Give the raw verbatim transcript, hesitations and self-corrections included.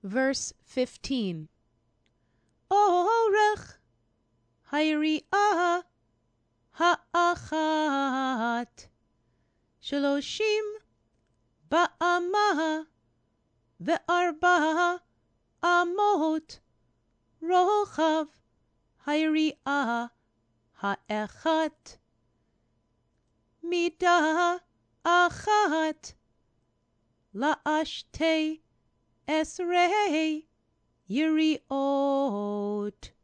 Verse fifteen. Orech היריעה האחת שלושים באמה וארבע אמות רוחב היריעה האחת מידה אחת לשתי עשרה יריעות.